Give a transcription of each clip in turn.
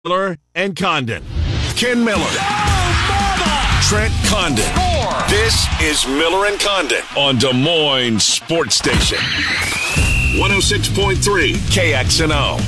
Miller and Condon. Ken Miller. Trent Condon. This is Miller and Condon on Des Moines Sports Station. 106.3 KXNO.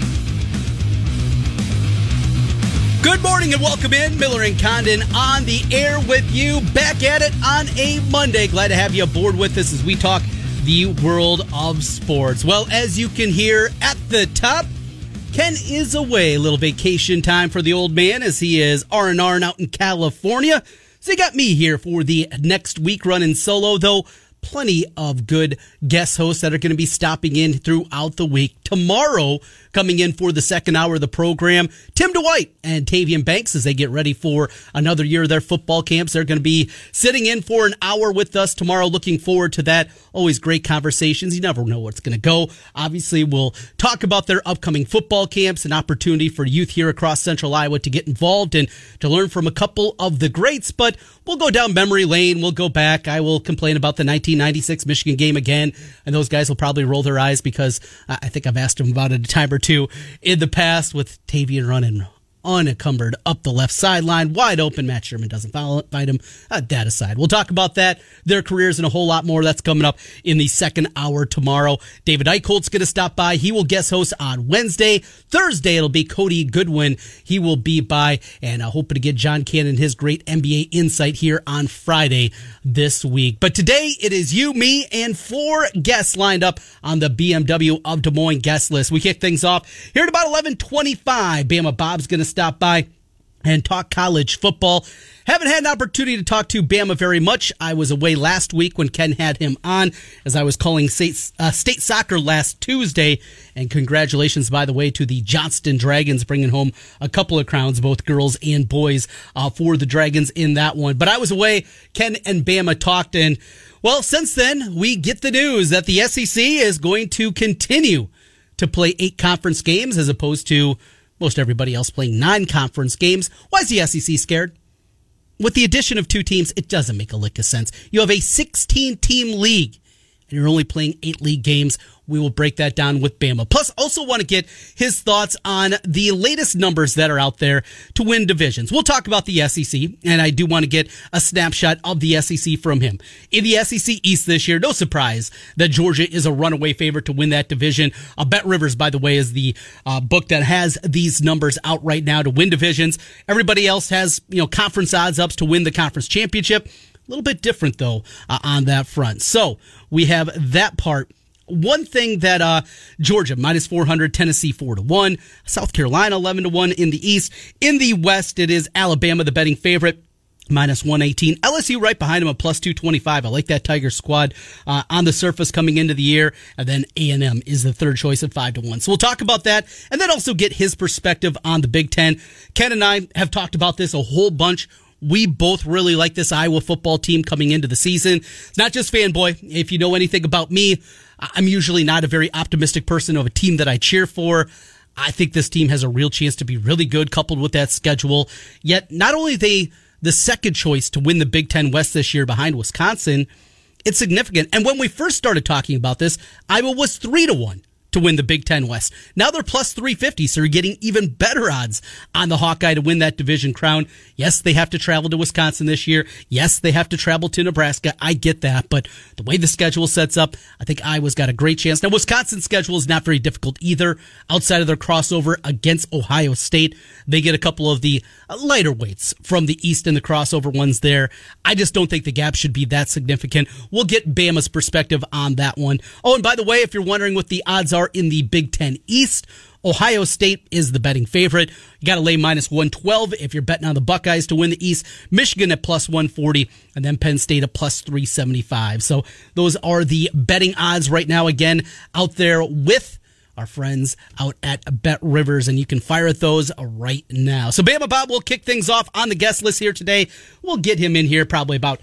Good morning and welcome in. Miller and Condon on the air with you. Back at it on a Monday. Glad to have you aboard with us as we talk the world of sports. Well, as you can hear at the top, Ken is away. A little vacation time for the old man as he is R&R out in California. So you got me here for the next week running solo, though plenty of good guest hosts that are going to be stopping in throughout the week. Tomorrow, coming in for the second hour of the program, Tim Dwight and Tavian Banks as they get ready for another year of their football camps. They're going to be sitting in for an hour with us tomorrow. Looking forward to that. Always great conversations. You never know where it's going to go. Obviously, we'll talk about their upcoming football camps, an opportunity for youth here across Central Iowa to get involved and to learn from a couple of the greats. But we'll go down memory lane. We'll go back. I will complain about the 1996 Michigan game again, and those guys will probably roll their eyes because I think I've asked them about it a time or two in the past with Tavian running unencumbered up the left sideline, wide open. Matt Sherman doesn't find him. That aside, we'll talk about that, their careers, and a whole lot more. That's coming up in the second hour tomorrow. David Eichholt's going to stop by. He will guest host on Wednesday. Thursday, it'll be Cody Goodwin. He will be by, and hoping to get John Cannon his great NBA insight here on Friday this week. But today, it is you, me, and 4 guests lined up on the BMW of Des Moines guest list. We kick things off here at about 11:25. Bama Bob's going to stop by and talk college football. Haven't had an opportunity to talk to Bama very much. I was away last week when Ken had him on as I was calling state soccer last Tuesday. And congratulations, by the way, to the Johnston Dragons bringing home a couple of crowns, both girls and boys, for the Dragons in that one. But I was away. Ken and Bama talked, and well, since then, we get the news that the SEC is going to continue to play 8 conference games as opposed to most everybody else playing 9 conference games. Why is the SEC scared? With the addition of 2 teams, it doesn't make a lick of sense. You have a 16-team league, and you're only playing 8 league games. We will break that down with Bama. Plus, also want to get his thoughts on the latest numbers that are out there to win divisions. We'll talk about the SEC, and I do want to get a snapshot of the SEC from him. In the SEC East this year, no surprise that Georgia is a runaway favorite to win that division. Bet Rivers, by the way, is the book that has these numbers out right now to win divisions. Everybody else has, conference odds ups to win the conference championship. A little bit different, though, on that front. So we have that part. One thing that Georgia, minus 400, Tennessee 4-1, South Carolina 11-1 in the East. In the West, it is Alabama, the betting favorite, minus 118. LSU right behind them at plus 225. I like that Tiger squad on the surface coming into the year. And then A&M is the third choice at 5-1. So we'll talk about that and then also get his perspective on the Big Ten. Ken and I have talked about this a whole bunch. We both really like this Iowa football team coming into the season. It's not just fanboy. If you know anything about me, I'm usually not a very optimistic person of a team that I cheer for. I think this team has a real chance to be really good coupled with that schedule. Yet, not only are they the second choice to win the Big Ten West this year behind Wisconsin, it's significant. And when we first started talking about this, Iowa was 3-1 to win the Big Ten West. Now they're plus 350, so you're getting even better odds on the Hawkeye to win that division crown. Yes, they have to travel to Wisconsin this year. Yes, they have to travel to Nebraska. I get that, but the way the schedule sets up, I think Iowa's got a great chance. Now, Wisconsin's schedule is not very difficult either. Outside of their crossover against Ohio State, they get a couple of the lighter weights from the East and the crossover ones there. I just don't think the gap should be that significant. We'll get Bama's perspective on that one. Oh, and by the way, if you're wondering what the odds are in the Big Ten East, Ohio State is the betting favorite. You got to lay minus 112 if you're betting on the Buckeyes to win the East. Michigan at plus 140, and then Penn State at plus 375. So those are the betting odds right now, again, out there with our friends out at Bet Rivers, and you can fire at those right now. So Bama Bob will kick things off on the guest list here today. We'll get him in here probably about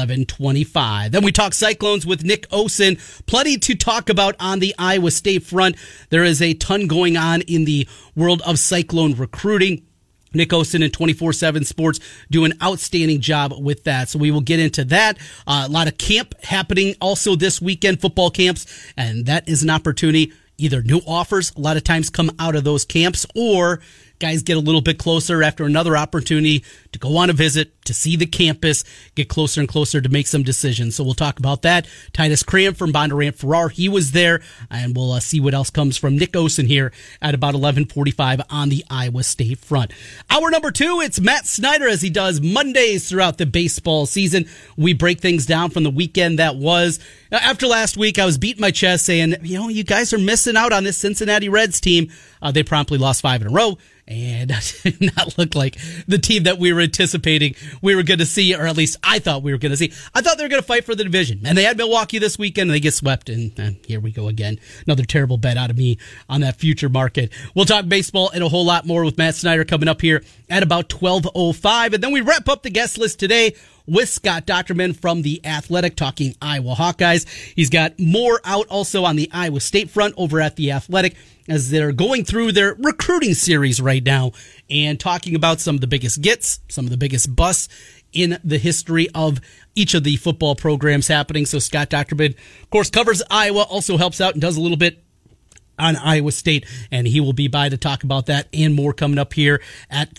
11:25. Then we talk Cyclones with Nick Osen. Plenty to talk about on the Iowa State front. There is a ton going on in the world of Cyclone recruiting. Nick Osen and 24/7 Sports do an outstanding job with that. So we will get into that. A lot of camp happening also this weekend, football camps, and that is an opportunity. Either new offers a lot of times come out of those camps, or guys get a little bit closer after another opportunity to go on a visit, to see the campus, get closer and closer to make some decisions. So we'll talk about that. Titus Cram from Bondurant Farrar, he was there, and we'll see what else comes from Nick Osen here at about 11:45 on the Iowa State front. Hour number 2, it's Matt Snyder as he does Mondays throughout the baseball season. We break things down from the weekend that was. After last week, I was beating my chest saying, you guys are missing out on this Cincinnati Reds team. They promptly lost 5 in a row. And did not look like the team that we were anticipating we were going to see, or at least I thought we were going to see. I thought they were going to fight for the division. And they had Milwaukee this weekend, and they get swept. And here we go again. Another terrible bet out of me on that future market. We'll talk baseball and a whole lot more with Matt Snyder coming up here at about 12:05. And then we wrap up the guest list today with Scott Dochterman from The Athletic, talking Iowa Hawkeyes. He's got more out also on the Iowa State front over at The Athletic, as they're going through their recruiting series right now and talking about some of the biggest gets, some of the biggest busts in the history of each of the football programs happening. So Scott Dochterman, of course, covers Iowa, also helps out and does a little bit on Iowa State, and he will be by to talk about that and more coming up here at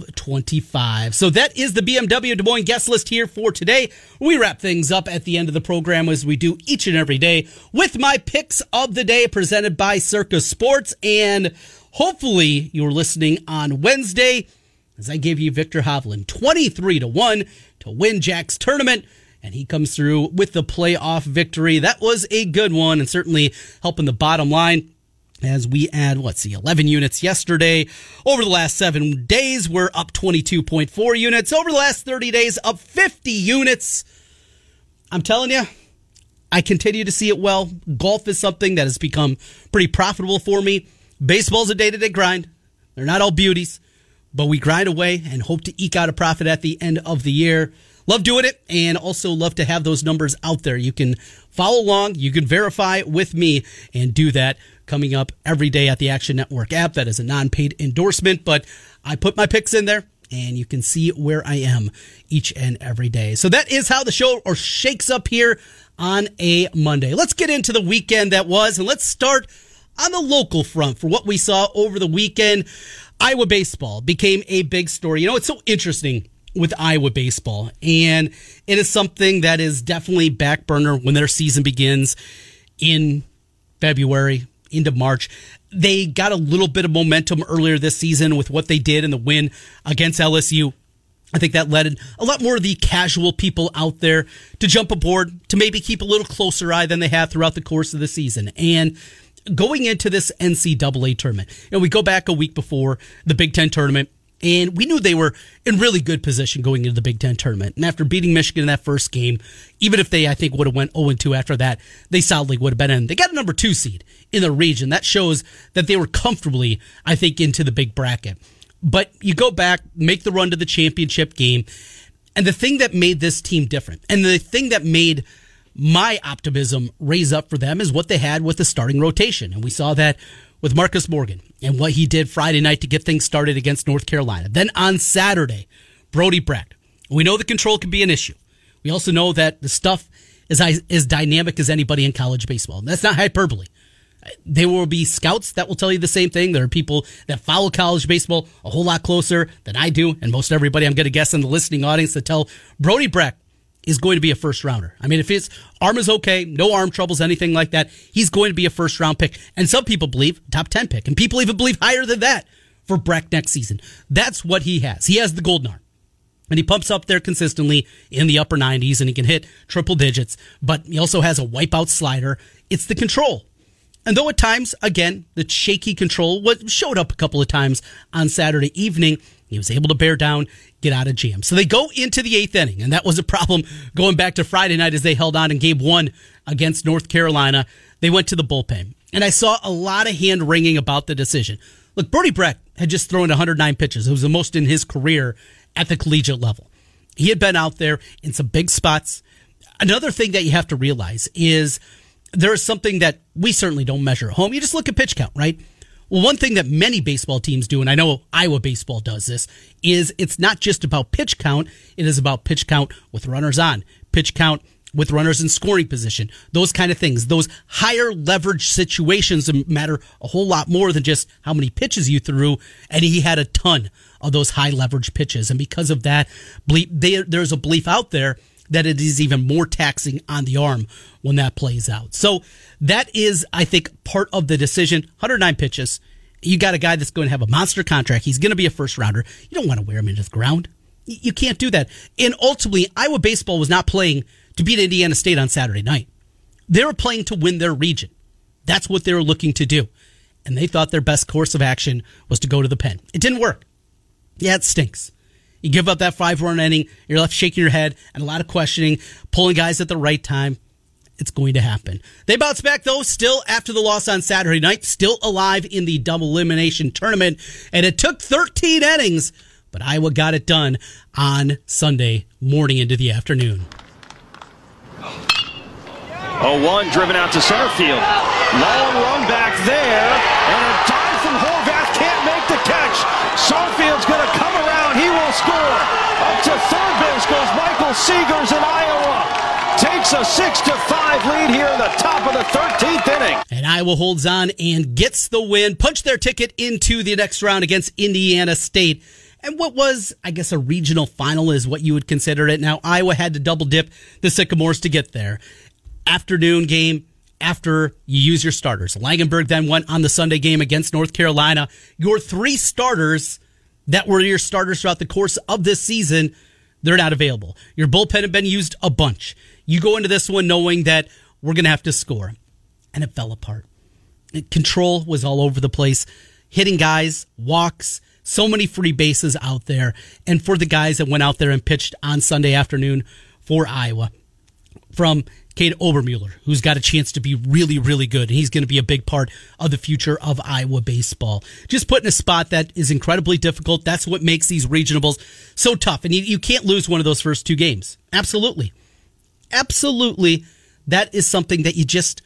12:25. So that is the BMW Des Moines guest list here for today. We wrap things up at the end of the program, as we do each and every day, with my picks of the day presented by Circus Sports. And hopefully you were listening on Wednesday, as I gave you Victor Hovland 23-1 to win Jack's tournament, and he comes through with the playoff victory. That was a good one, and certainly helping the bottom line, as we add, 11 units yesterday. Over the last 7 days, we're up 22.4 units. Over the last 30 days, up 50 units. I'm telling you, I continue to see it well. Golf is something that has become pretty profitable for me. Baseball's a day-to-day grind. They're not all beauties, but we grind away and hope to eke out a profit at the end of the year. Love doing it, and also love to have those numbers out there. You can follow along, you can verify with me, and do that coming up every day at the Action Network app. That is a non-paid endorsement, but I put my picks in there, and you can see where I am each and every day. So that is how the show shakes up here on a Monday. Let's get into the weekend that was, and let's start on the local front for what we saw over the weekend. Iowa baseball became a big story. It's so interesting with Iowa baseball, and it is something that is definitely back burner when their season begins in February into March. They got a little bit of momentum earlier this season with what they did in the win against LSU. I think that led a lot more of the casual people out there to jump aboard, to maybe keep a little closer eye than they have throughout the course of the season. And going into this NCAA tournament, we go back a week before the Big Ten tournament, and we knew they were in really good position going into the Big Ten tournament. And after beating Michigan in that first game, even if they, I think, would have went 0-2 after that, they solidly would have been in. They got a number 2 seed in the region. That shows that they were comfortably, I think, into the big bracket. But you go back, make the run to the championship game, and the thing that made this team different, and the thing that made my optimism raise up for them, is what they had with the starting rotation. And we saw that with Marcus Morgan and what he did Friday night to get things started against North Carolina. Then on Saturday, Brody Brecht. We know the control can be an issue. We also know that the stuff is as dynamic as anybody in college baseball. That's not hyperbole. There will be scouts that will tell you the same thing. There are people that follow college baseball a whole lot closer than I do, and most everybody, I'm going to guess, in the listening audience, that tell Brody Brecht is going to be a first rounder. I mean, if his arm is okay, no arm troubles, anything like that, he's going to be a first round pick. And some people believe top 10 pick, and people even believe higher than that for Brecht next season. That's what he has. He has the golden arm, and he pumps up there consistently in the upper 90s, and he can hit triple digits, but he also has a wipeout slider. It's the control. And though at times, again, the shaky control showed up a couple of times on Saturday evening, he was able to bear down, get out of jam. So they go into the 8th inning, and that was a problem going back to Friday night as they held on in Game 1 against North Carolina. They went to the bullpen, and I saw a lot of hand-wringing about the decision. Look, Brody Brecht had just thrown 109 pitches. It was the most in his career at the collegiate level. He had been out there in some big spots. Another thing that you have to realize is there is something that we certainly don't measure at home. You just look at pitch count, right? Well, one thing that many baseball teams do, and I know Iowa baseball does this, is it's not just about pitch count. It is about pitch count with runners on, pitch count with runners in scoring position, those kind of things, those higher leverage situations matter a whole lot more than just how many pitches you threw. And he had a ton of those high leverage pitches. And because of that, there's a belief out there that it is even more taxing on the arm when that plays out. So that is, I think, part of the decision. 109 pitches. You got a guy that's going to have a monster contract. He's going to be a first rounder. You don't want to wear him into the ground. You can't do that. And ultimately, Iowa baseball was not playing to beat Indiana State on Saturday night. They were playing to win their region. That's what they were looking to do. And they thought their best course of action was to go to the pen. It didn't work. Yeah, it stinks. You give up that 5-run inning, you're left shaking your head and a lot of questioning, pulling guys at the right time. It's going to happen. They bounce back, though, still after the loss on Saturday night, still alive in the double elimination tournament. And it took 13 innings, but Iowa got it done on Sunday morning into the afternoon. 0-1 driven out to center field. Long run back there, and a dive from Horvath can't make the catch. Sarfield's going to come around. He will score. Up to third base goes Michael Seegers, and Iowa takes a 6-5 lead here in the top of the 13th inning. And Iowa holds on and gets the win, punched their ticket into the next round against Indiana State. And what was, I guess, a regional final is what you would consider it. Now, Iowa had to double dip the Sycamores to get there. Afternoon game after you use your starters. Langenberg then went on the Sunday game against North Carolina. Your three starters that were your starters throughout the course of this season, they're not available. Your bullpen had been used a bunch. You go into this one knowing that we're going to have to score. And it fell apart. Control was all over the place. Hitting guys, walks, so many free bases out there. And for the guys that went out there and pitched on Sunday afternoon for Iowa, from Cade Obermuller, who's got a chance to be really, really good. And he's going to be a big part of the future of Iowa baseball. Just put in a spot that is incredibly difficult. That's what makes these regionals so tough. And you can't lose one of those first two games. Absolutely. Absolutely. That is something that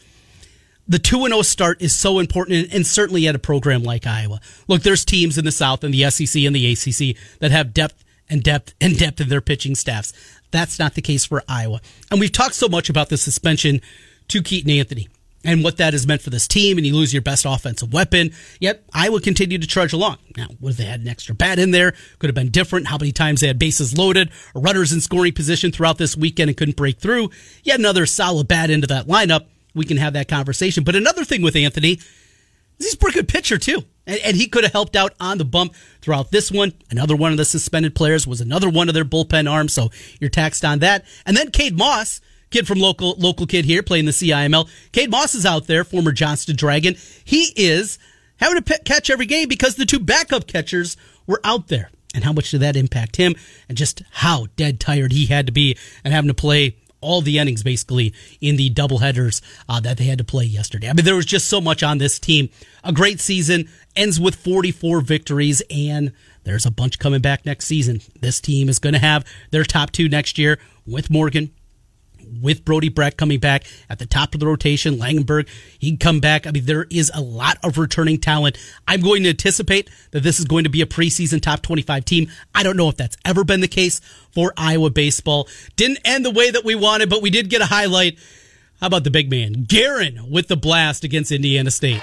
the 2-0 start is so important, and certainly at a program like Iowa. Look, there's teams in the South and the SEC and the ACC that have depth and depth and depth in their pitching staffs. That's not the case for Iowa. And we've talked so much about the suspension to Keaton Anthony and what that has meant for this team, and you lose your best offensive weapon. Yet Iowa continued to trudge along. Now, would they had an extra bat in there? Could have been different. How many times they had bases loaded or runners in scoring position throughout this weekend and couldn't break through? Yet another solid bat into that lineup. We can have that conversation. But another thing with Anthony, he's a pretty good pitcher too. And he could have helped out on the bump throughout this one. Another one of the suspended players was another one of their bullpen arms, so you're taxed on that. And then Cade Moss, kid from local kid here playing the CIML. Cade Moss is out there, former Johnston Dragon. He is having to catch every game because the two backup catchers were out there. And how much did that impact him? And just how dead tired he had to be and having to play all the innings basically in the doubleheaders that they had to play yesterday. I mean, there was just so much on this team. A great season, ends with 44 victories, and there's a bunch coming back next season. This team is going to have their top two next year with Morgan, with Brody Breck coming back at the top of the rotation. Langenberg, he can come back. I mean, there is a lot of returning talent. I'm going to anticipate that this is going to be a preseason top 25 team. I don't know if that's ever been the case for Iowa baseball. Didn't end the way that we wanted, but we did get a highlight. How about the big man, Guerin, with the blast against Indiana State?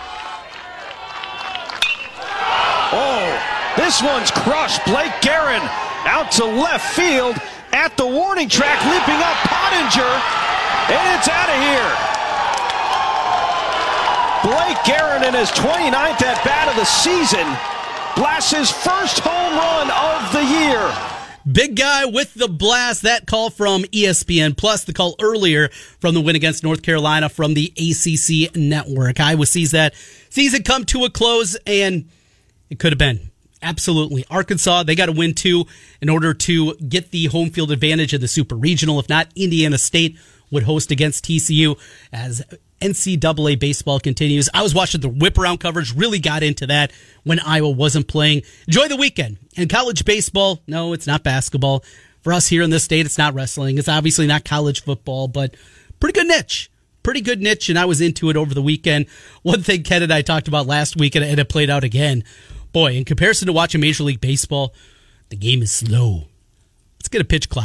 Oh, this one's crushed. Blake Guerin out to left field. At the warning track, leaping up Pottinger, and it's out of here. Blake Guerin in his 29th at-bat of the season blasts his first home run of the year. Big guy with the blast. That call from ESPN, plus the call earlier from the win against North Carolina from the ACC network. Iowa sees that season come to a close, and it could have been. Absolutely. Arkansas, they got to win too in order to get the home field advantage of the Super Regional. If not, Indiana State would host against TCU as NCAA baseball continues. I was watching the whip around coverage, really got into that when Iowa wasn't playing. Enjoy the weekend. And college baseball, no, it's not basketball. For us here in this state, it's not wrestling. It's obviously not college football, but pretty good niche. Pretty good niche, and I was into it over the weekend. One thing Ken and I talked about last week, and it played out again. Boy, in comparison to watching Major League Baseball, the game is slow. Let's get a pitch clock.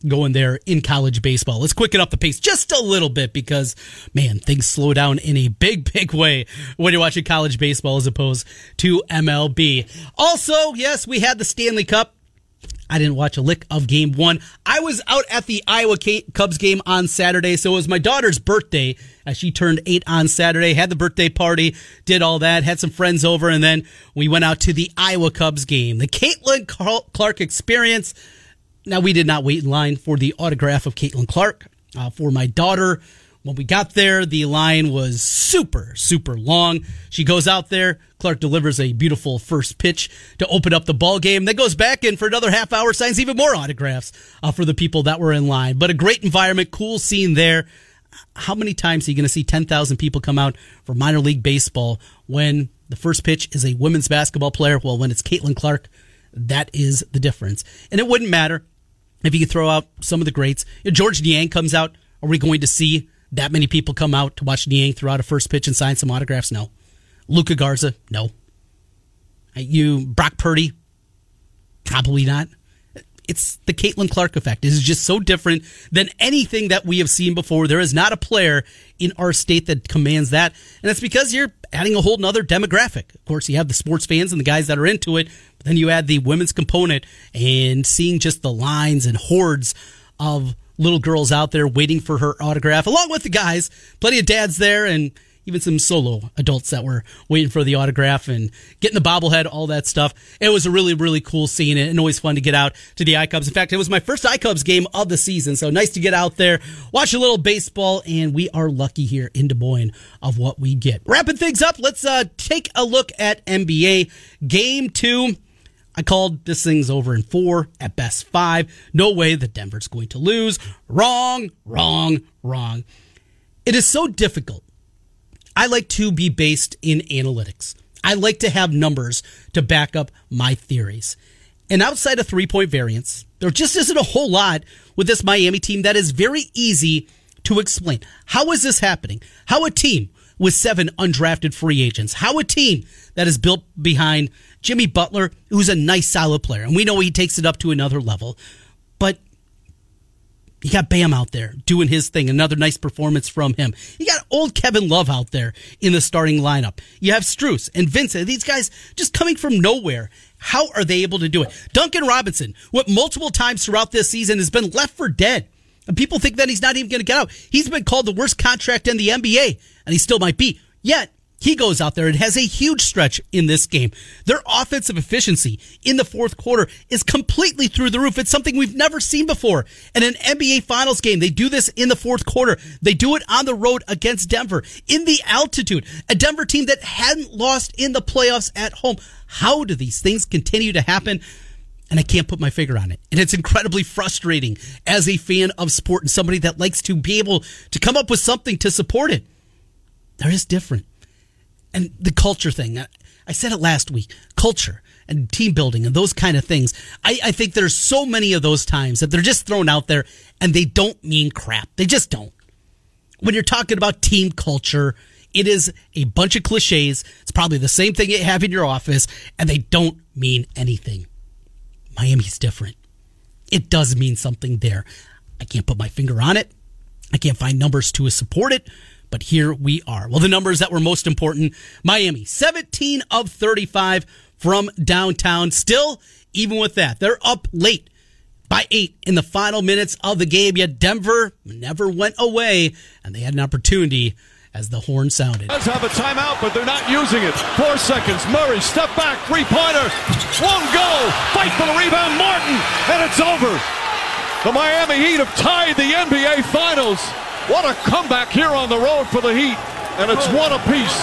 going there in college baseball. Let's quicken up the pace just a little bit because, man, things slow down in a big, big way when you're watching college baseball as opposed to MLB. Also, yes, we had the Stanley Cup. I didn't watch a lick of game one. I was out at the Iowa Cubs game on Saturday, so it was my daughter's birthday as she turned 8 on Saturday, had the birthday party, did all that, had some friends over, and then we went out to the Iowa Cubs game. The Caitlin Clark experience. Now, we did not wait in line for the autograph of Caitlin Clark for my daughter. When we got there, the line was super, super long. She goes out there. Clark delivers a beautiful first pitch to open up the ball game. Then goes back in for another half hour, signs even more autographs for the people that were in line. But a great environment, cool scene there. How many times are you going to see 10,000 people come out for minor league baseball when the first pitch is a women's basketball player? Well, when it's Caitlin Clark, that is the difference. And it wouldn't matter if you could throw out some of the greats. George Niang comes out. Are we going to see that many people come out to watch Niang throw out a first pitch and sign some autographs? No. Luka Garza? No. Brock Purdy? Probably not. It's the Caitlin Clark effect. It is just so different than anything that we have seen before. There is not a player in our state that commands that. And it's because you're adding a whole nother demographic. Of course, you have the sports fans and the guys that are into it. But then you add the women's component and seeing just the lines and hordes of little girls out there waiting for her autograph, along with the guys. Plenty of dads there and even some solo adults that were waiting for the autograph and getting the bobblehead, all that stuff. It was a really, really cool scene and always fun to get out to the iCubs. In fact, it was my first iCubs game of the season, so nice to get out there, watch a little baseball, and we are lucky here in Des Moines of what we get. Wrapping things up, let's take a look at NBA. Game 2. I called this thing's over in 4, at best 5. No way that Denver's going to lose. Wrong. It is so difficult. I like to be based in analytics. I like to have numbers to back up my theories. And outside of 3-point variance, there just isn't a whole lot with this Miami team that is very easy to explain. How is this happening? How a team with 7 undrafted free agents, how a team that is built behind Jimmy Butler, who's a nice, solid player, and we know he takes it up to another level, but you got Bam out there doing his thing. Another nice performance from him. You got old Kevin Love out there in the starting lineup. You have Strus and Vincent. These guys just coming from nowhere. How are they able to do it? Duncan Robinson, what multiple times throughout this season has been left for dead. And people think that he's not even going to get out. He's been called the worst contract in the NBA, and he still might be. Yet, he goes out there and has a huge stretch in this game. Their offensive efficiency in the fourth quarter is completely through the roof. It's something we've never seen before. In an NBA Finals game, they do this in the fourth quarter. They do it on the road against Denver in the altitude. A Denver team that hadn't lost in the playoffs at home. How do these things continue to happen? And I can't put my finger on it. And it's incredibly frustrating as a fan of sport and somebody that likes to be able to come up with something to support it. They're just different. And the culture thing, I said it last week, culture and team building and those kind of things. I think there's so many of those times that they're just thrown out there and they don't mean crap. They just don't. When you're talking about team culture, it is a bunch of cliches. It's probably the same thing you have in your office, and they don't mean anything. Miami's different. It does mean something there. I can't put my finger on it. I can't find numbers to support it. But here we are. Well, the numbers that were most important, Miami, 17 of 35 from downtown. Still, even with that, they're up late by 8 in the final minutes of the game. Yet Denver never went away, and they had an opportunity as the horn sounded. Does have a timeout, but they're not using it. 4 seconds. Murray, step back, 3-pointer. Won't go. Fight for the rebound. Martin, and it's over. The Miami Heat have tied the NBA Finals. What a comeback here on the road for the Heat. And it's 1 apiece.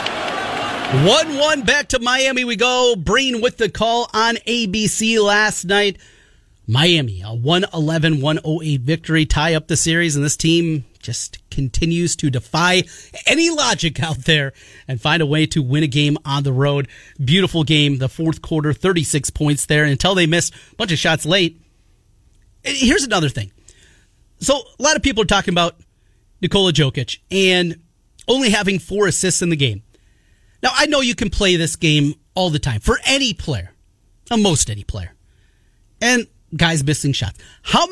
1-1 back to Miami we go. Breen with the call on ABC last night. Miami, a 111-108 victory, tie up the series, and this team just continues to defy any logic out there and find a way to win a game on the road. Beautiful game, the fourth quarter, 36 points there until they missed a bunch of shots late. Here's another thing. So a lot of people are talking about Nikola Jokic and only having 4 assists in the game. Now, I know you can play this game all the time for any player, most any player, and guys missing shots. How many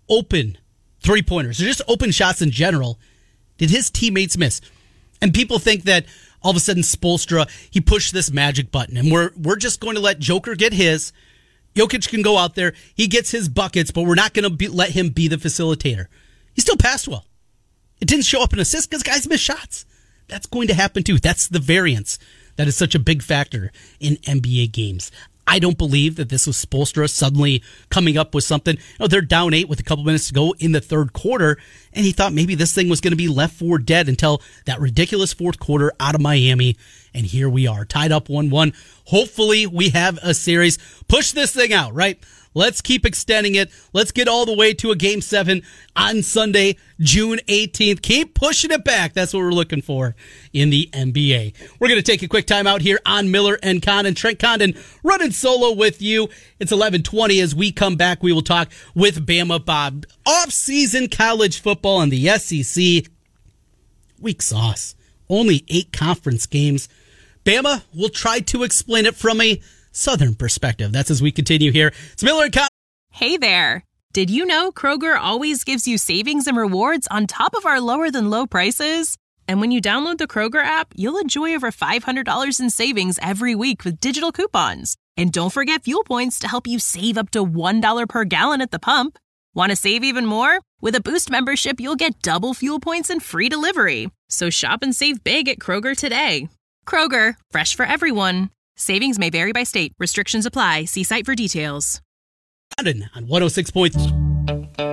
open three-pointers, or just open shots in general, did his teammates miss? And people think that all of a sudden Spoelstra, he pushed this magic button, and we're just going to let Joker get his. Jokic can go out there, he gets his buckets, but we're not going to let him be the facilitator. He still passed well. It didn't show up in assists because guys miss shots. That's going to happen too. That's the variance that is such a big factor in NBA games. I don't believe that this was Spoelstra suddenly coming up with something. They're down 8 with a couple minutes to go in the third quarter, and he thought maybe this thing was going to be left for dead until that ridiculous fourth quarter out of Miami, and here we are, tied up 1-1. Hopefully we have a series. Push this thing out, right? Let's keep extending it. Let's get all the way to a Game 7 on Sunday, June 18th. Keep pushing it back. That's what we're looking for in the NBA. We're going to take a quick time out here on Miller and Condon. Trent Condon running solo with you. It's 11:20. As we come back, we will talk with Bama Bob. Off-season college football and the SEC. Weak sauce. Only 8 conference games. Bama will try to explain it from a Southern perspective. That's as we continue here. It's Miller and Condon. Hey there. Did you know Kroger always gives you savings and rewards on top of our lower than low prices? And when you download the Kroger app, you'll enjoy over $500 in savings every week with digital coupons. And don't forget fuel points to help you save up to $1 per gallon at the pump. Want to save even more? With a Boost membership, you'll get double fuel points and free delivery. So shop and save big at Kroger today. Kroger, fresh for everyone. Savings may vary by state. Restrictions apply. See site for details. On 106 points. Turn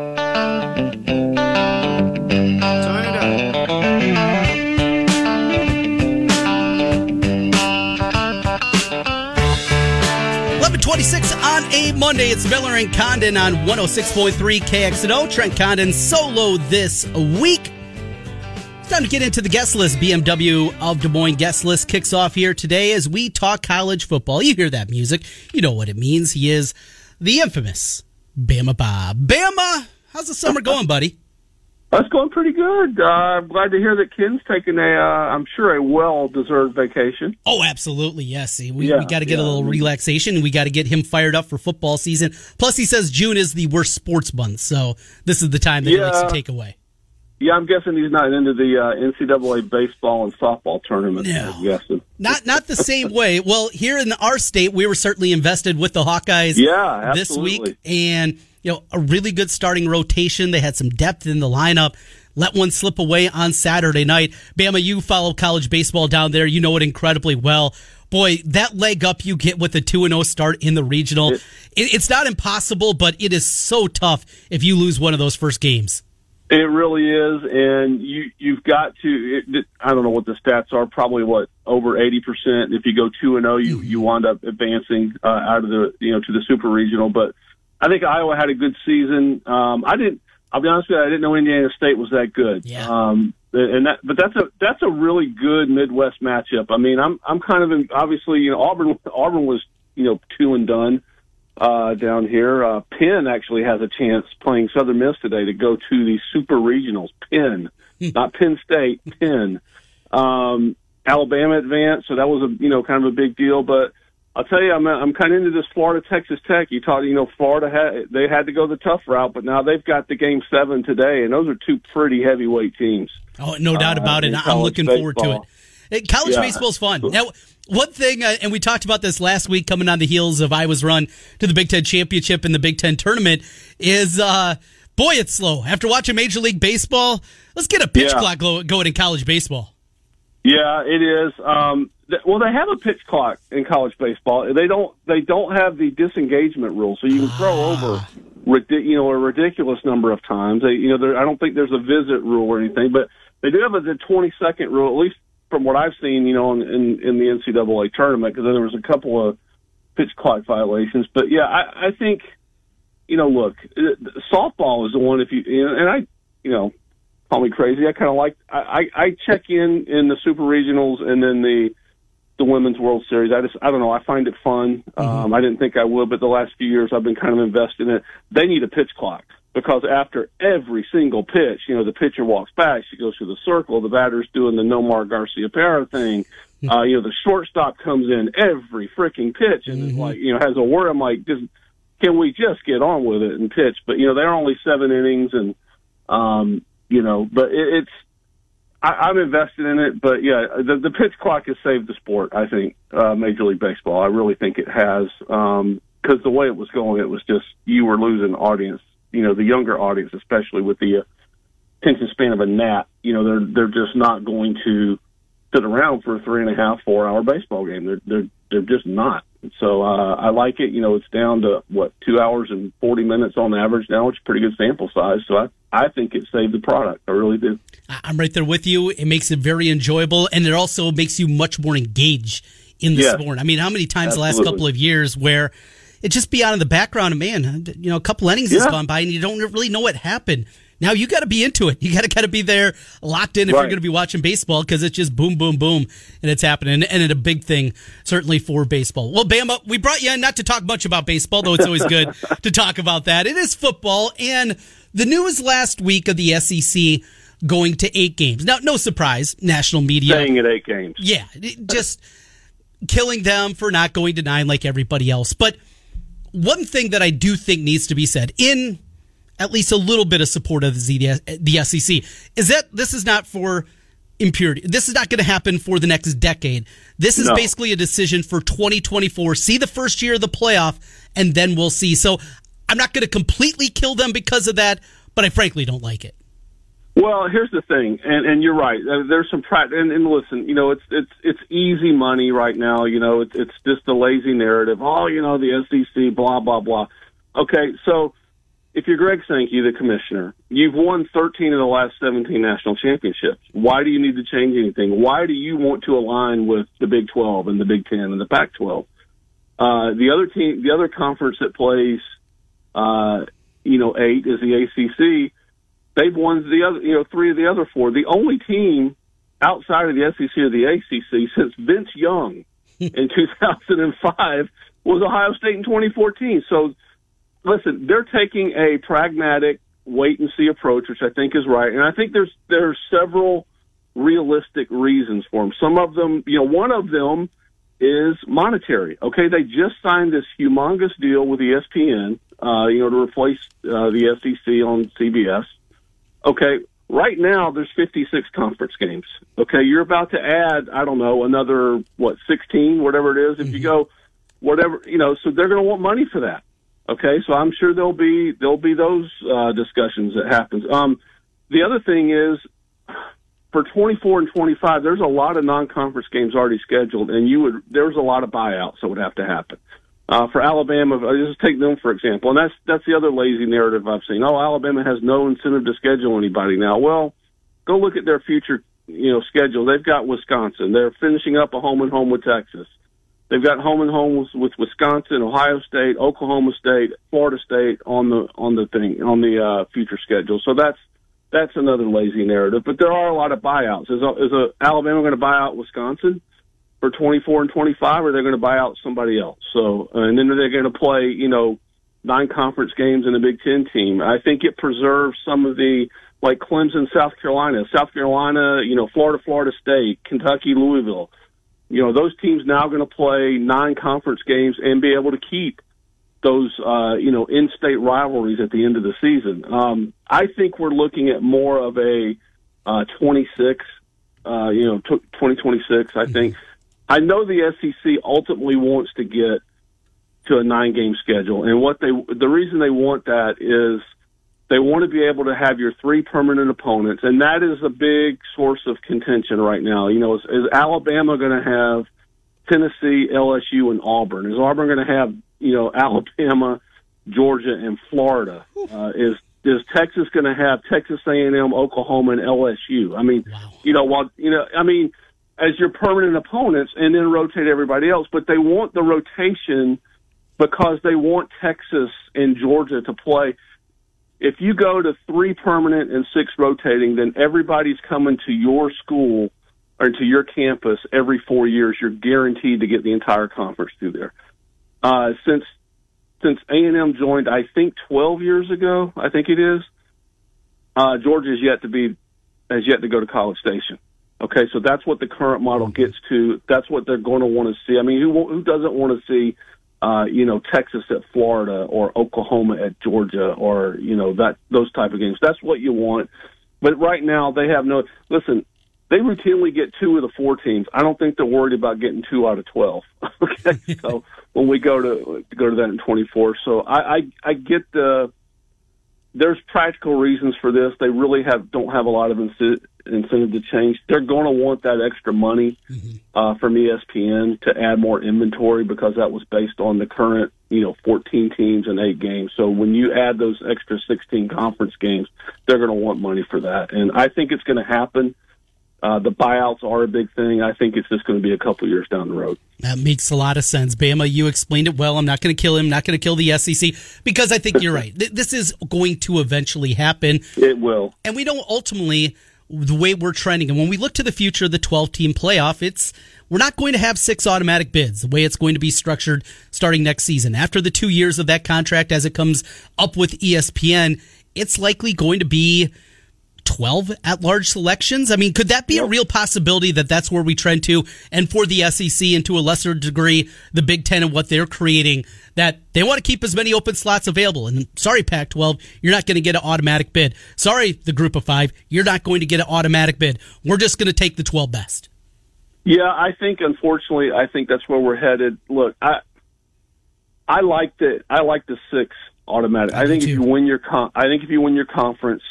it up. 11:26 on a Monday. It's Miller and Condon on 106.3 KXNO. Trent Condon solo this week. It's time to get into the guest list. BMW of Des Moines guest list kicks off here today as we talk college football. You hear that music. You know what it means. He is the infamous Bama Bob. Bama, how's the summer going, buddy? That's going pretty good. I'm glad to hear that Ken's taking I'm sure, a well-deserved vacation. Oh, absolutely, yes. We got to get a little relaxation, and we got to get him fired up for football season. Plus, he says June is the worst sports month, so this is the time that he likes to take away. Yeah, I'm guessing he's not into the NCAA baseball and softball tournament. No, I'm guessing. Not the same way. Well, here in our state, we were certainly invested with the Hawkeyes this week, and a really good starting rotation. They had some depth in the lineup. Let one slip away on Saturday night. Bama, you follow college baseball down there. You know it incredibly well. Boy, that leg up you get with a 2-0 start in the regional, it's not impossible, but it is so tough if you lose one of those first games. It really is, and you've got to. I don't know what the stats are. Probably over 80%. If you go 2-0, you wind up advancing out of the to the super regional. But I think Iowa had a good season. I'll be honest with you, I didn't know Indiana State was that good. Yeah. But that's a really good Midwest matchup. I mean, I'm kind of obviously Auburn was 2 and done. Down here, Penn actually has a chance playing Southern Miss today to go to the super regionals. Penn, not Penn State, Penn. Alabama advanced, so that was kind of a big deal. But I'll tell you, I'm kind of into this Florida Texas Tech. You talked, Florida they had to go the tough route, but now they've got the Game 7 today, and those are 2 pretty heavyweight teams. Oh, no doubt about it. I'm looking forward to it. College baseball's fun. Now, one thing, and we talked about this last week coming on the heels of Iowa's run to the Big Ten Championship and the Big Ten Tournament, is, boy, it's slow. After watching Major League Baseball, let's get a pitch clock going in college baseball. Yeah, it is. Well, they have a pitch clock in college baseball. They don't have the disengagement rule, so you can throw over a ridiculous number of times. I don't think there's a visit rule or anything, but they do have the 20-second rule, at least from what I've seen, in the NCAA tournament, because there was a couple of pitch clock violations. But yeah, I think, look, softball is the one. And I, call me crazy. I kind of like. I check in the super regionals and then the Women's World Series. I don't know. I find it fun. I didn't think I would, but the last few years I've been kind of invested in it. They need a pitch clock. Because after every single pitch, the pitcher walks back, she goes through the circle, the batter's doing the Nomar Garciaparra thing. The shortstop comes in every freaking pitch and is like, has a word. I'm like, just can we just get on with it and pitch? But, they're only 7 innings and, but I'm invested in it. But, yeah, the pitch clock has saved the sport, I think, Major League Baseball. I really think it has because the way it was going, it was just you were losing audience, the younger audience, especially with the attention span of a gnat. They're just not going to sit around for a 3.5, 4-hour baseball game. They're just not. So I like it. It's down to 2 hours and 40 minutes on average now, which is a pretty good sample size. So I think it saved the product. I really do. I'm right there with you. It makes it very enjoyable, and it also makes you much more engaged in the sport. I mean, how many times the last couple of years where it just be out in the background, and man, a couple innings has gone by, and you don't really know what happened. Now you got to be into it. You got to kind of be there, locked in if you're going to be watching baseball, because it's just boom, boom, boom, and it's happening. And it's a big thing, certainly for baseball. Well, Bama, we brought you in not to talk much about baseball, though it's always good to talk about that. It is football, and the news last week of the SEC going to 8 games. Now, no surprise, national media staying at 8 games. Yeah, just killing them for not going to 9 like everybody else. But one thing that I do think needs to be said in at least a little bit of support of the SEC is that this is not for impurity. This is not going to happen for the next decade. This is basically a decision for 2024. See the first year of the playoff, and then we'll see. So I'm not going to completely kill them because of that, but I frankly don't like it. Well, here's the thing, and you're right. There's some practice, and listen, it's easy money right now. It's just a lazy narrative. Oh, the SEC, blah blah blah. Okay, so if you're Greg Sankey, the commissioner, you've won 13 of the last 17 national championships. Why do you need to change anything? Why do you want to align with the Big 12 and the Big 10 and the Pac-12? The other conference that plays, 8 is the ACC. They've won the other, 3 of the other 4. The only team outside of the SEC or the ACC since Vince Young in 2005 was Ohio State in 2014. So, listen, they're taking a pragmatic wait-and-see approach, which I think is right. And I think there's several realistic reasons for them. Some of them, one of them is monetary. Okay, they just signed this humongous deal with ESPN, to replace the SEC on CBS. Okay, right now there's 56 conference games. Okay, you're about to add, I don't know, another, 16, whatever it is. If you go, whatever, so they're going to want money for that. Okay, so I'm sure there'll be those discussions that happens. The other thing is, for 24 and 25, there's a lot of non-conference games already scheduled, and there's a lot of buyouts that would have to happen. For Alabama, just take them for example, and that's the other lazy narrative I've seen. Oh, Alabama has no incentive to schedule anybody now. Well, go look at their future, schedule. They've got Wisconsin. They're finishing up a home and home with Texas. They've got home and homes with Wisconsin, Ohio State, Oklahoma State, Florida State on the future schedule. So that's another lazy narrative. But there are a lot of buyouts. Is Alabama going to buy out Wisconsin for 24 and 25, or they're going to buy out somebody else? So, and then they're going to play, 9 conference games in the Big Ten team. I think it preserves some of the, like Clemson, South Carolina, Florida State, Kentucky, Louisville. Those teams now going to play 9 conference games and be able to keep those, in-state rivalries at the end of the season. I think we're looking at more of a 2026, I think. I know the SEC ultimately wants to get to a 9-game schedule, and the reason they want that is they want to be able to have your 3 permanent opponents, and that is a big source of contention right now. Is Alabama going to have Tennessee, LSU, and Auburn? Is Auburn going to have, Alabama, Georgia, and Florida? Is Texas going to have Texas A&M, Oklahoma, and LSU? I mean, as your permanent opponents, and then rotate everybody else. But they want the rotation because they want Texas and Georgia to play. If you go to 3 permanent and 6 rotating, then everybody's coming to your school or to your campus every 4 years. You're guaranteed to get the entire conference through there. Since A&M joined, I think 12 years ago, I think it is, Georgia has yet to go to College Station. Okay, so that's what the current model gets to. That's what they're going to want to see. I mean, who doesn't want to see Texas at Florida or Oklahoma at Georgia or, those type of games. That's what you want. But right now they have listen, they routinely get 2 of the 4 teams. I don't think they're worried about getting 2 out of 12. Okay. So when we go to that in 24. So I get there's practical reasons for this. They really don't have a lot of incentive to change. They're going to want that extra money from ESPN to add more inventory because that was based on the current 14 teams and 8 games. So when you add those extra 16 conference games, they're going to want money for that. And I think it's going to happen. The buyouts are a big thing. I think it's just going to be a couple years down the road. That makes a lot of sense. Bama, you explained it well. I'm not going to kill him, not going to kill the SEC, because I think you're right. This is going to eventually happen. It will. And we don't ultimately, the way we're trending, and when we look to the future of the 12-team playoff, we're not going to have 6 automatic bids, the way it's going to be structured starting next season. After the 2 years of that contract, as it comes up with ESPN, it's likely going to be 12 at-large selections? I mean, could that be a real possibility that that's where we trend to? And for the SEC and to a lesser degree, the Big Ten and what they're creating, that they want to keep as many open slots available. And sorry, Pac-12, you're not going to get an automatic bid. Sorry, the Group of 5, you're not going to get an automatic bid. We're just going to take the 12 best. Yeah, I think, unfortunately, that's where we're headed. Look, I like the 6 automatic. I think if you win your conference,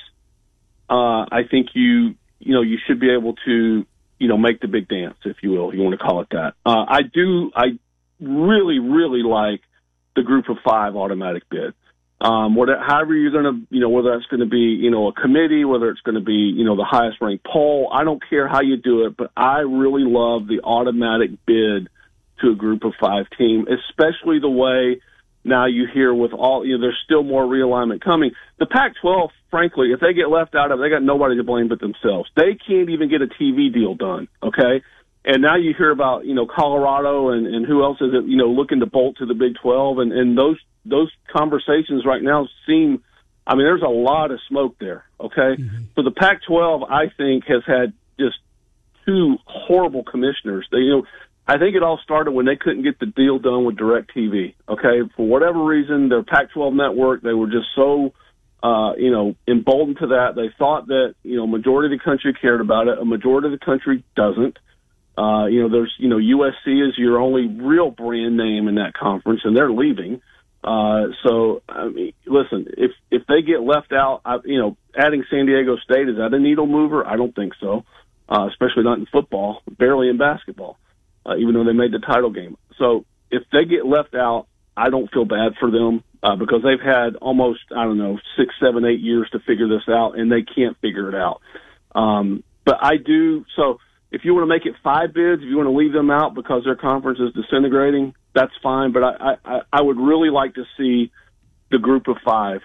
I think you should be able to make the big dance, if you will. You want to call it that. I really, really like the Group of 5 automatic bid. However you're going to, whether that's going to be a committee, whether it's going to be the highest ranked poll. I don't care how you do it, but I really love the automatic bid to a Group of 5 team, especially the way. Now you hear with all, there's still more realignment coming. The Pac-12, frankly, if they get left out of it, they got nobody to blame but themselves. They can't even get a TV deal done, okay? And now you hear about, Colorado and who else is it, looking to bolt to the Big 12. And those conversations right now seem, there's a lot of smoke there, okay? Mm-hmm. So the Pac-12, I think, has had just 2 horrible commissioners. I think it all started when they couldn't get the deal done with DirecTV. Okay, for whatever reason, their Pac-12 network, they were just so, emboldened to that. They thought that majority of the country cared about it. A majority of the country doesn't. There's USC is your only real brand name in that conference, and they're leaving. So listen, if they get left out, adding San Diego State, is that a needle mover? I don't think so. Especially not in football, barely in basketball. Even though they made the title game. So if they get left out, I don't feel bad for them because they've had almost, 6, 7, 8 years to figure this out, and they can't figure it out. But I do. So if you want to make it 5 bids, if you want to leave them out because their conference is disintegrating, that's fine. But I would really like to see the Group of 5,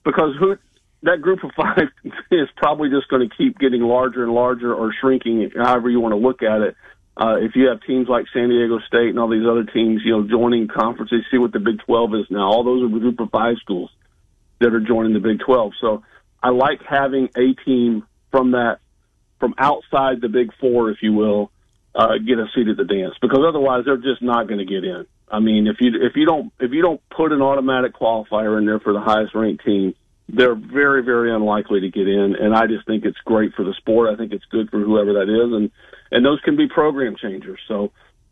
that Group of 5 is probably just going to keep getting larger and larger or shrinking, however you want to look at it. If you have teams like San Diego State and all these other teams, joining conferences, see what the Big 12 is now. All those are the Group of 5 schools that are joining the Big 12. So I like having a team from outside the Big 4, if you will, get a seat at the dance, because otherwise they're just not going to get in. If you don't put an automatic qualifier in there for the highest ranked team, they're very, very unlikely to get in, and I just think it's great for the sport. I think it's good for whoever that is, and those can be program changers. So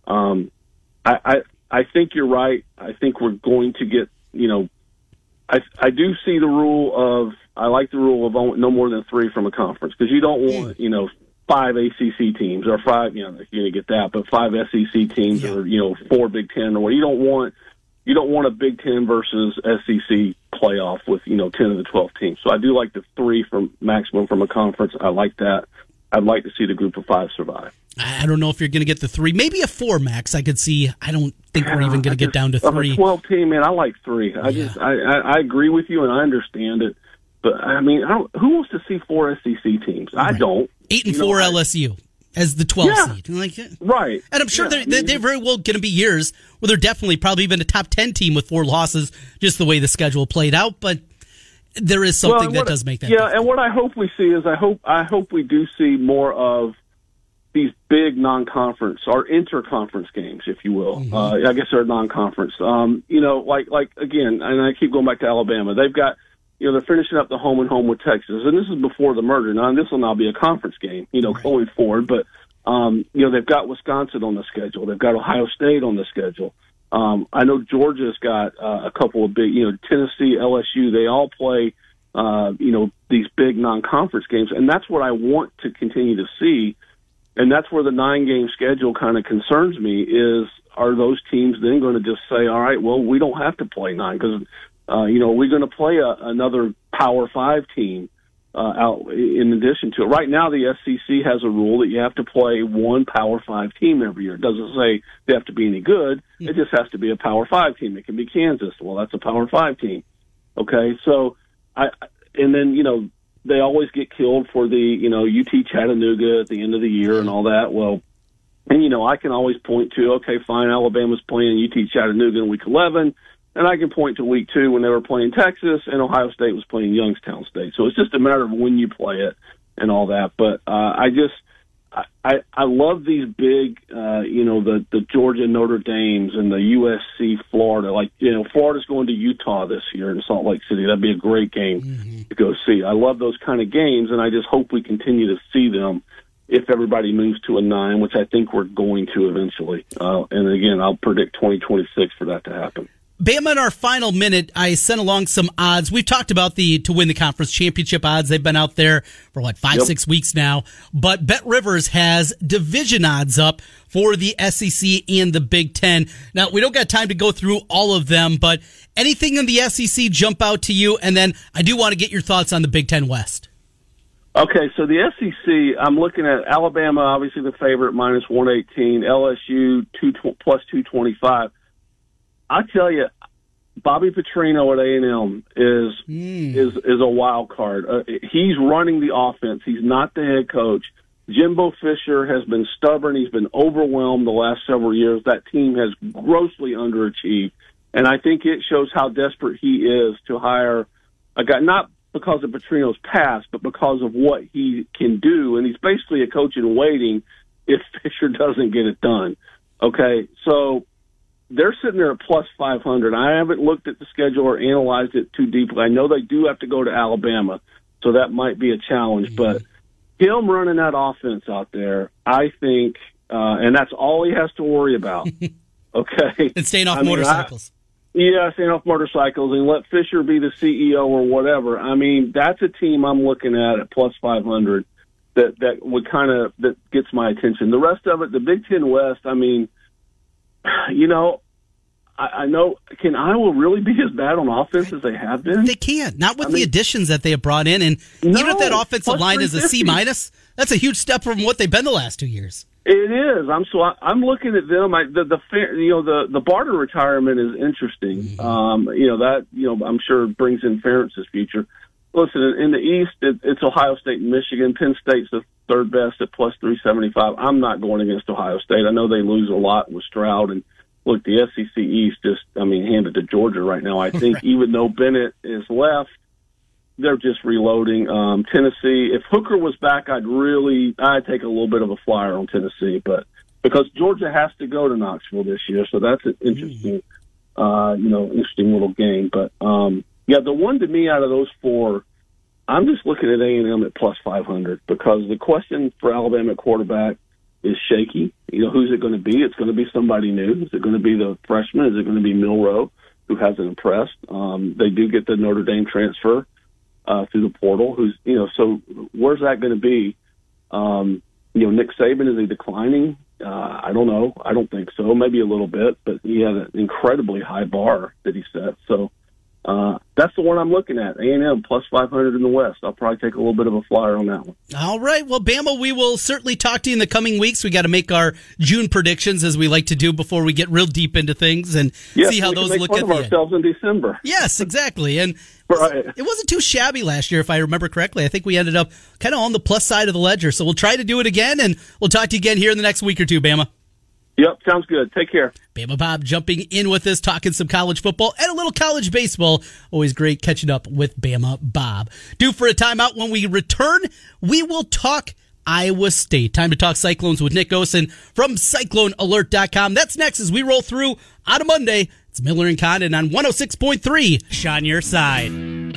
I think you're right. I think we're going to get, I do see the rule of, I like the rule of no more than 3 from a conference, because you don't want, 5 ACC teams or 5, you're going to get that, but 5 SEC teams or, 4 Big Ten or what. You don't want a Big Ten versus SEC playoff with, 10 of the 12 teams. So I do like the 3 from maximum from a conference. I like that. I'd like to see the Group of 5 survive. I don't know if you're going to get the 3, maybe a 4 max. I could see. I don't think we're even going to get down to 3. 12 team, man. I like 3. I agree with you and I understand it, but who wants to see 4 SEC teams? Right. I don't. 8 and 4 LSU as the 12th seed. Right. And I'm sure they're very well going to be years where they're definitely probably even a top 10 team with 4 losses, just the way the schedule played out. But there is something that does make that difference. And what I hope we see is I hope we do see more of these big non-conference or interconference games, if you will. I guess they're non-conference. Like again, and I keep going back to Alabama. They've got, they're finishing up the home and home with Texas, and this is before the merger. Now, this will now be a conference game, going forward. But they've got Wisconsin on the schedule. They've got Ohio State on the schedule. I know Georgia's got a couple of big, Tennessee, LSU. They all play, these big non-conference games, and that's what I want to continue to see. And that's where the 9-game schedule kind of concerns me is, are those teams then going to just say, all right, well, we don't have to play 9 because, we're going to play another Power 5 team out in addition to it. Right now, the SEC has a rule that you have to play one Power 5 team every year. It doesn't say they have to be any good. It just has to be a Power 5 team. It can be Kansas. Well, that's a Power 5 team. Okay, so they always get killed for the, UT Chattanooga at the end of the year and all that. Well, and, I can always point to, okay, fine, Alabama's playing UT Chattanooga in Week 11, and I can point to Week 2 when they were playing Texas, and Ohio State was playing Youngstown State. So it's just a matter of when you play it and all that. But I love these big, the Georgia Notre Dames and the USC Florida. Like, Florida's going to Utah this year in Salt Lake City. That'd be a great game to go see. I love those kind of games, and I just hope we continue to see them if everybody moves to a 9, which I think we're going to eventually. And again, I'll predict 2026 for that to happen. Bama, in our final minute, I sent along some odds. We've talked about to win the conference championship odds. They've been out there for 5-6 weeks now. But Bet Rivers has division odds up for the SEC and the Big Ten. Now, we don't got time to go through all of them, but anything in the SEC jump out to you? And then I do want to get your thoughts on the Big Ten West. Okay, so the SEC, I'm looking at Alabama, obviously the favorite, minus 118, LSU plus 225. I tell you, Bobby Petrino at A&M is a wild card. He's running the offense. He's not the head coach. Jimbo Fisher has been stubborn. He's been overwhelmed the last several years. That team has grossly underachieved, and I think it shows how desperate he is to hire a guy, not because of Petrino's past, but because of what he can do. And he's basically a coach in waiting if Fisher doesn't get it done. Okay, so they're sitting there at plus 500. I haven't looked at the schedule or analyzed it too deeply. I know they do have to go to Alabama, so that might be a challenge. But him running that offense out there, I think, and that's all he has to worry about. Okay, and staying off motorcycles. Staying off motorcycles and let Fisher be the CEO or whatever. I mean, that's a team I'm looking at plus 500 that would that gets my attention. The rest of it, the Big Ten West, I mean, I know, can Iowa really be as bad on offense as they have been? They can't. Not with the additions that they have brought in. And even if that offensive line is a C-, that's a huge step from what they've been the last 2 years. It is. I'm looking at them. The Barter retirement is interesting. I'm sure brings in Ferentz's future. Listen, in the East, it's Ohio State and Michigan. Penn State's the third best at plus 375. I'm not going against Ohio State. I know they lose a lot with Stroud. And look, the SEC East handed to Georgia right now. I think even though Bennett is left, they're just reloading. Tennessee, if Hooker was back, I'd take a little bit of a flyer on Tennessee, but because Georgia has to go to Knoxville this year, so that's an interesting, interesting little game. But the one to me out of those four, I'm just looking at A&M at plus 500 because the question for Alabama quarterback is shaky. Who's it going to be? It's going to be somebody new. Is it going to be the freshman? Is it going to be Milroe, who hasn't impressed? They do get the Notre Dame transfer through the portal. So where's that going to be? Nick Saban, is he declining? I don't know. I don't think so. Maybe a little bit, but he had an incredibly high bar that he set. So that's the one I'm looking at. A&M plus 500 in the West. I'll probably take a little bit of a flyer on that one. All right. Well, Bama, we will certainly talk to you in the coming weeks. We got to make our June predictions as we like to do before we get real deep into things and see how those look at the ourselves in December. Yes, exactly. And right. It wasn't too shabby last year, if I remember correctly. I think we ended up kind of on the plus side of the ledger. So we'll try to do it again, and we'll talk to you again here in the next week or two, Bama. Yep, sounds good. Take care. Bama Bob jumping in with us, talking some college football and a little college baseball. Always great catching up with Bama Bob. Due for a timeout. When we return, we will talk Iowa State. Time to talk Cyclones with Nick Osen from CycloneAlert.com. That's next as we roll through on a Monday. It's Miller and Condon on 106.3 on your side.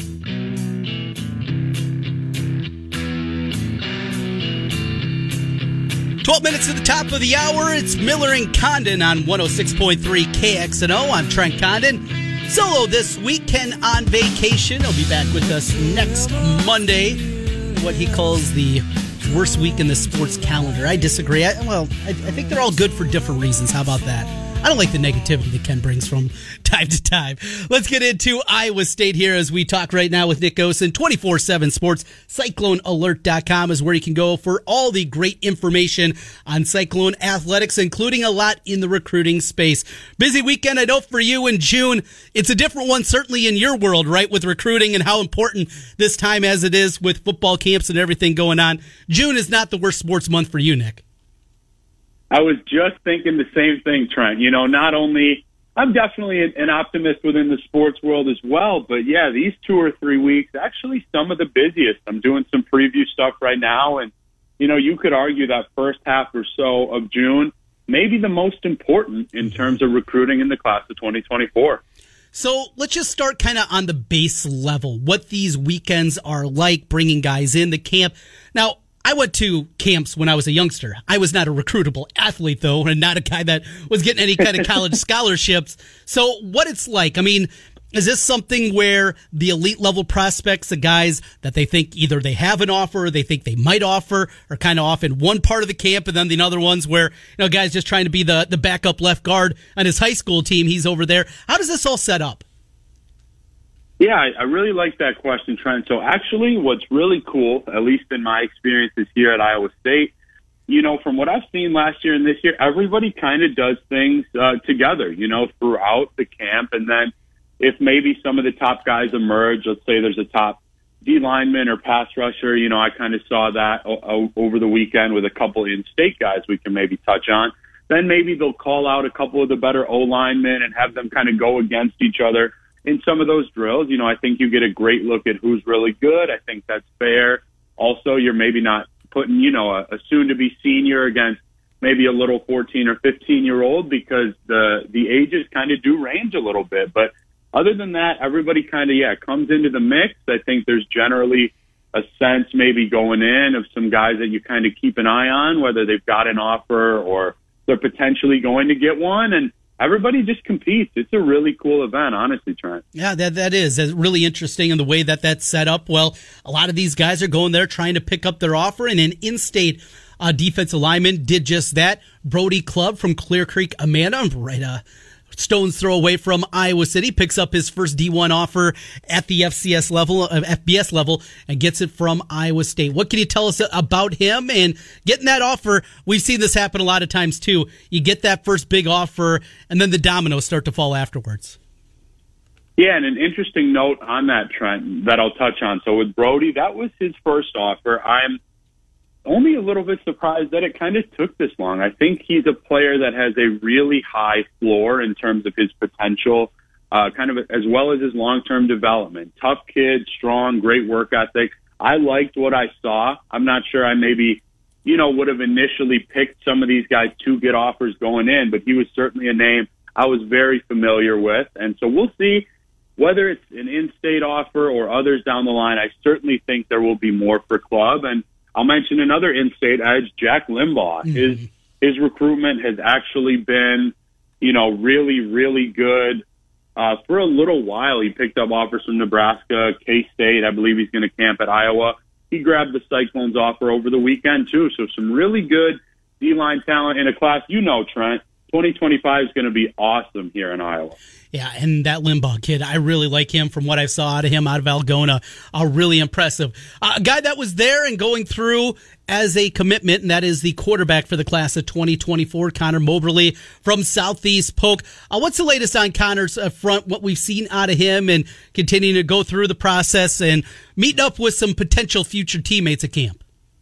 12 minutes to the top of the hour. It's Miller and Condon on 106.3 KXNO. I'm Trent Condon. Solo this week. Ken on vacation. He'll be back with us next Monday. What he calls the worst week in the sports calendar. I disagree. I think they're all good for different reasons. How about that? I don't like the negativity that Ken brings from time to time. Let's get into Iowa State here as we talk right now with Nick Osen. 24/7 Sports. CycloneAlert.com is where you can go for all the great information on Cyclone athletics, including a lot in the recruiting space. Busy weekend, I know, for you in June. It's a different one, certainly in your world, right, with recruiting and how important this time as it is with football camps and everything going on. June is not the worst sports month for you, Nick. I was just thinking the same thing, Trent. You know, not only I'm definitely an optimist within the sports world as well, but yeah, these 2 or 3 weeks, actually some of the busiest. I'm doing some preview stuff right now, and, you know, you could argue that first half or so of June, maybe the most important in terms of recruiting in the class of 2024. So let's just start kind of on the base level, what these weekends are like, bringing guys in the camp. Now, I went to camps when I was a youngster. I was not a recruitable athlete, though, and not a guy that was getting any kind of college scholarships. So what it's like, I mean, is this something where the elite level prospects, the guys that they think either they have an offer or they think they might offer, are kind of off in one part of the camp, and then the other ones where, you know, guys just trying to be the backup left guard on his high school team, he's over there. How does this all set up? Yeah, I really like that question, Trent. So actually what's really cool, at least in my experiences here at Iowa State, you know, from what I've seen last year and this year, everybody kind of does things together, you know, throughout the camp. And then if maybe some of the top guys emerge, let's say there's a top D lineman or pass rusher, you know, I kind of saw that over the weekend with a couple in-state guys we can maybe touch on. Then maybe they'll call out a couple of the better O linemen and have them kind of go against each other in some of those drills. You know, I think you get a great look at who's really good. I think that's fair. Also, you're maybe not putting, you know, a soon-to-be senior against maybe a little 14 or 15-year-old because the ages kind of do range a little bit. But other than that, everybody kind of, comes into the mix. I think there's generally a sense maybe going in of some guys that you kind of keep an eye on, whether they've got an offer or they're potentially going to get one. And everybody just competes. It's a really cool event, honestly, Trent. Yeah, that is. That's really interesting in the way that that's set up. Well, a lot of these guys are going there trying to pick up their offer, and an in-state defensive lineman did just that. Brody Clubb from Clear Creek, Amanda, right stone's throw away from Iowa City, picks up his first D1 offer at the FCS level, FBS level, and gets it from Iowa State. What can you tell us about him and getting that offer? We've seen this happen a lot of times too. You get that first big offer, and then the dominoes start to fall afterwards. Yeah, and an interesting note on that, Trent, that I'll touch on. So with Brody, that was his first offer. I'm only a little bit surprised that it kind of took this long. I think he's a player that has a really high floor in terms of his potential, kind of as well as his long-term development. Tough kid, strong, great work ethic. I liked what I saw. I'm not sure I maybe, you know, would have initially picked some of these guys to get offers going in, but he was certainly a name I was very familiar with. And so we'll see whether it's an in-state offer or others down the line. I certainly think there will be more for Clubb. And I'll mention another in-state edge, Jack Limbaugh. Mm-hmm. His recruitment has actually been, you know, really, really good for a little while. He picked up offers from Nebraska, K-State. I believe he's going to camp at Iowa. He grabbed the Cyclones offer over the weekend, too. So some really good D-line talent in a class, you know, Trent. 2025 is going to be awesome here in Iowa. Yeah, and that Limbaugh kid, I really like him from what I saw out of him out of Algona. Really impressive. A guy that was there and going through as a commitment, and that is the quarterback for the class of 2024, Connor Moberly from Southeast Polk. What's the latest on Connor's front, what we've seen out of him and continuing to go through the process and meeting up with some potential future teammates at camp?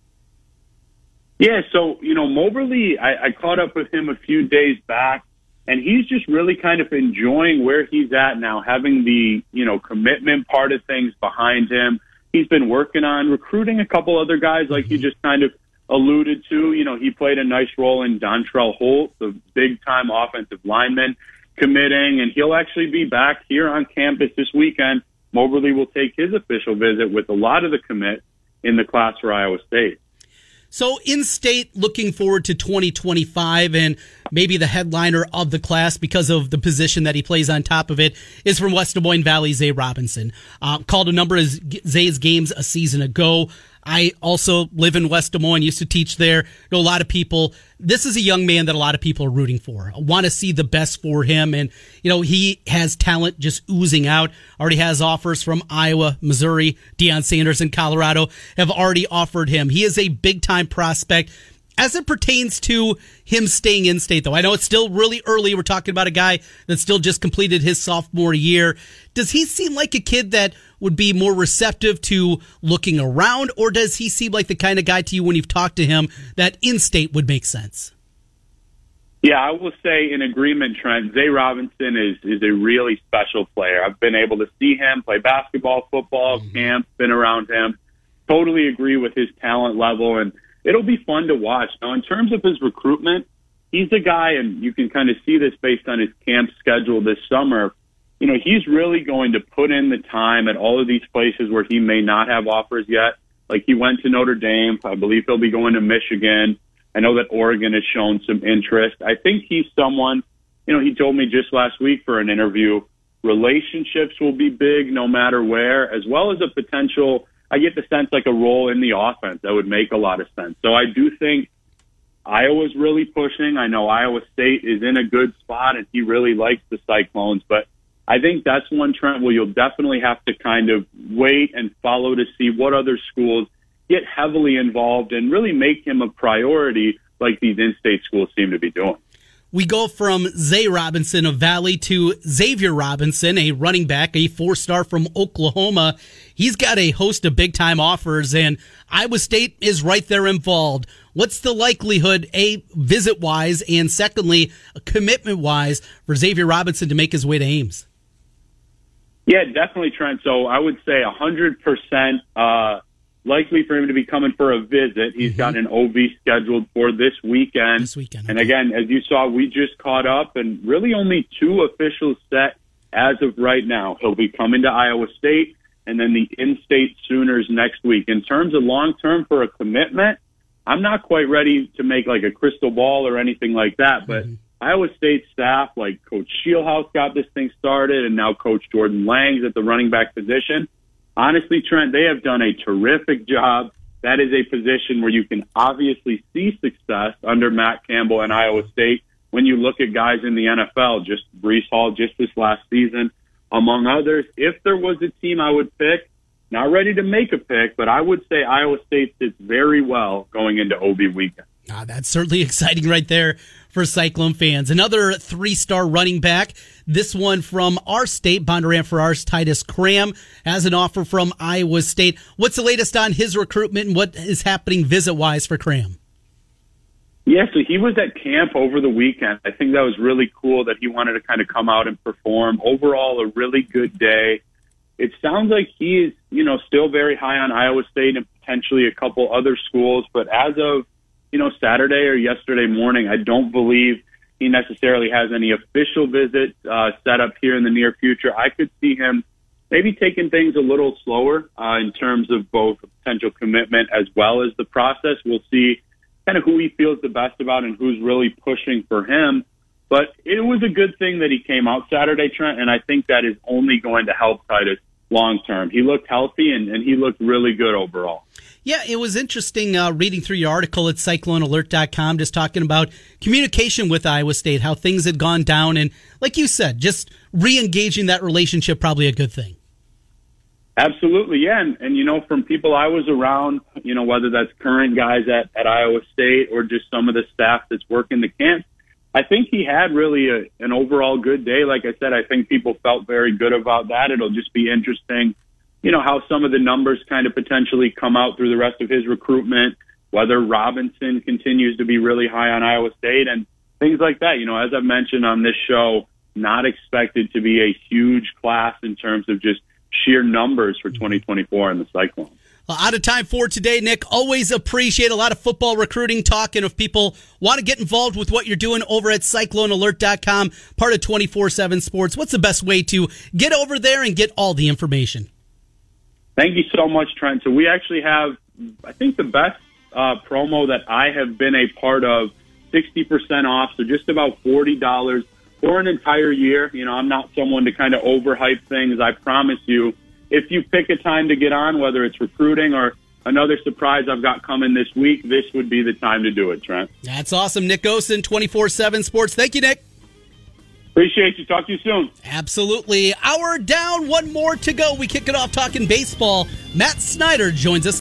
Yeah, so, you know, Moberly, I caught up with him a few days back, and he's just really kind of enjoying where he's at now, having the, you know, commitment part of things behind him. He's been working on recruiting a couple other guys like you just kind of alluded to, he played a nice role in Dontrell Holt, the big-time offensive lineman, committing, and he'll actually be back here on campus this weekend. Moberly will take his official visit with a lot of the commits in the class for Iowa State. So in-state, looking forward to 2025, and maybe the headliner of the class, because of the position that he plays on top of it, is from West Des Moines Valley, Zay Robinson. Called a number of Zay's games a season ago. I also live in West Des Moines, used to teach there. Know a lot of people. This is a young man that a lot of people are rooting for. Want to see the best for him. And, he has talent just oozing out. Already has offers from Iowa, Missouri. Deion Sanders in Colorado have already offered him. He is a big-time prospect. As it pertains to him staying in state, though, I know it's still really early. We're talking about a guy that still just completed his sophomore year. Does he seem like a kid that would be more receptive to looking around, or does he seem like the kind of guy to you when you've talked to him that in-state would make sense? Yeah, I will say in agreement, Trent, Zay Robinson is a really special player. I've been able to see him play basketball, football, camp, been around him. Totally agree with his talent level, and it'll be fun to watch. Now, in terms of his recruitment, he's a guy, and you can kind of see this based on his camp schedule this summer. He's really going to put in the time at all of these places where he may not have offers yet. Like, he went to Notre Dame. I believe he'll be going to Michigan. I know that Oregon has shown some interest. I think he's someone, he told me just last week for an interview, relationships will be big no matter where, as well as a potential, I get the sense, like a role in the offense that would make a lot of sense. So I do think Iowa's really pushing. I know Iowa State is in a good spot, and he really likes the Cyclones, but I think that's one, Trent, where you'll definitely have to kind of wait and follow to see what other schools get heavily involved and really make him a priority like these in-state schools seem to be doing. We go from Zay Robinson of Valley to Xavier Robinson, a running back, a 4-star from Oklahoma. He's got a host of big-time offers, and Iowa State is right there involved. What's the likelihood, A, visit-wise, and secondly, commitment-wise, for Xavier Robinson to make his way to Ames? Yeah, definitely, Trent. So I would say 100% likely for him to be coming for a visit. He's got an OV scheduled for this weekend. And again, as you saw, we just caught up, and really only 2 officials set as of right now. He'll be coming to Iowa State and then the in-state Sooners next week. In terms of long-term for a commitment, I'm not quite ready to make like a crystal ball or anything like that, but Iowa State staff, like Coach Shieldhouse got this thing started, and now Coach Jordan Langs at the running back position. Honestly, Trent, they have done a terrific job. That is a position where you can obviously see success under Matt Campbell and Iowa State when you look at guys in the NFL, just Breece Hall just this last season, among others. If there was a team I would pick, not ready to make a pick, but I would say Iowa State sits very well going into OB weekend. That's certainly exciting right there for Cyclone fans. Another 3-star running back, this one from our state, Bondurant Farrar's Titus Cram, has an offer from Iowa State. What's the latest on his recruitment, and what is happening visit-wise for Cram? Yeah, so he was at camp over the weekend. I think that was really cool that he wanted to kind of come out and perform. Overall, a really good day. It sounds like he is, still very high on Iowa State and potentially a couple other schools, but as of Saturday or yesterday morning, I don't believe he necessarily has any official visit set up here in the near future. I could see him maybe taking things a little slower in terms of both potential commitment as well as the process. We'll see kind of who he feels the best about and who's really pushing for him. But it was a good thing that he came out Saturday, Trent, and I think that is only going to help Titus long term. He looked healthy, and he looked really good overall. Yeah, it was interesting reading through your article at CycloneAlert.com, just talking about communication with Iowa State, how things had gone down, and like you said, just re-engaging that relationship, probably a good thing. Absolutely, yeah. And from people I was around, whether that's current guys at Iowa State or just some of the staff that's working the camp, I think he had really an overall good day. Like I said, I think people felt very good about that. It'll just be interesting, how some of the numbers kind of potentially come out through the rest of his recruitment, whether Robinson continues to be really high on Iowa State and things like that. As I've mentioned on this show, not expected to be a huge class in terms of just sheer numbers for 2024 in the Cyclone. Well, out of time for today, Nick. Always appreciate a lot of football recruiting talk. And if people want to get involved with what you're doing over at CycloneAlert.com, part of 24/7 Sports, what's the best way to get over there and get all the information? Thank you so much, Trent. So we actually have, I think, the best promo that I have been a part of, 60% off, so just about $40 for an entire year. You know, I'm not someone to kind of overhype things. I promise you, if you pick a time to get on, whether it's recruiting or another surprise I've got coming this week, this would be the time to do it, Trent. That's awesome. Nick Osen, 24/7 Sports. Thank you, Nick. Appreciate you. Talk to you soon. Absolutely. Hour down, one more to go. We kick it off talking baseball. Matt Snyder joins us.